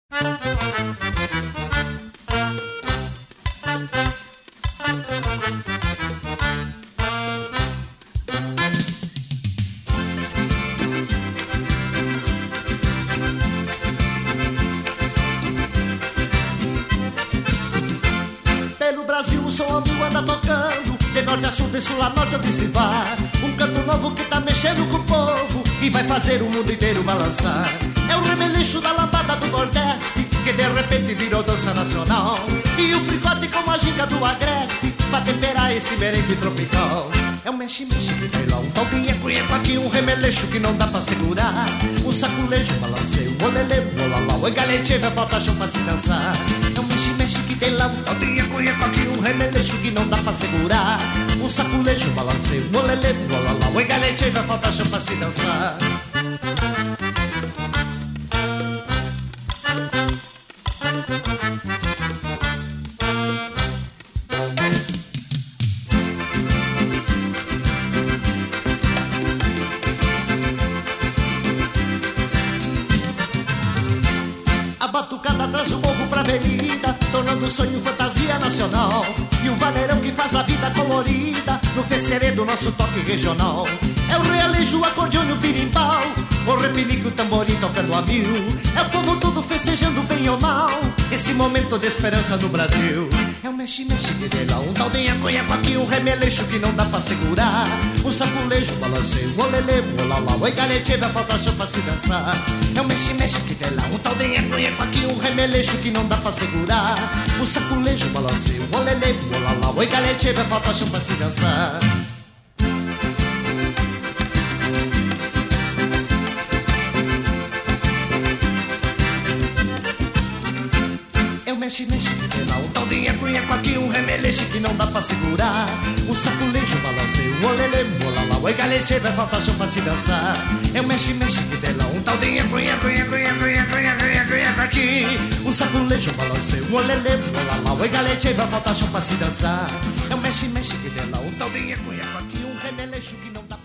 Pelo Brasil o som amigo anda tocando, de norte a sul, de sul a norte onde se vai. Um canto novo que tá mexendo com o povo e vai fazer o mundo inteiro balançar. É o remeleixo da lambada do Nordeste, que de repente virou dança nacional. E o fricote com a ginga do Agreste, pra temperar esse merengue tropical. É um mexe-mexe que vai lá, um tal pinheco aqui, um remeleixo que não dá pra segurar. Um saculejo, balanceio, olelê, olalá, oi galete, vai faltar chão pra se dançar. É um mexe-mexe que tem lá, um tal pinheco aqui, um remeleixo que não dá pra segurar. Um saculejo, balanceio, olelê, olalá, oi galete, vai faltar chão pra se dançar. A batucada traz o povo pra avenida, tornando o sonho fantasia nacional. E o vaneirão que faz a vida colorida no festeirê do nosso toque regional. É o realejo, o acordeão e o birimbau, o repinique, o tamborim tocando a mil. É o povo todo festejando bem ou mal esse momento de esperança no Brasil. É o mexe-mexe de dela, um tal de nhaco aqui, um remeleixo que não dá pra segurar. Um saculejo, balanceio, olelê, olalá, oi galete, vai faltar chão pra se dançar. É o mexe-mexe que dela, um tal de nhaco aqui, um remeleixo que não dá pra segurar. Um saculejo, balanceio, olelê, olalá, oi galete, vai faltar chão pra se dançar. Mexe-mexe, lá um tal de nhaco aqui, um remeleixo que não dá pra segurar. Um saculejo, balanceio, olelê, olalá, oi galete, vai faltar chão pra se dançar. É o mexe-mexe que dela, um tal de nhaco aqui, um saculejo, balanceio, olelê, olalá, oi galete, vai faltar chão pra se dançar. É o mexe-mexe que dela, um tal de nhaco aqui, um remeleixo que não dá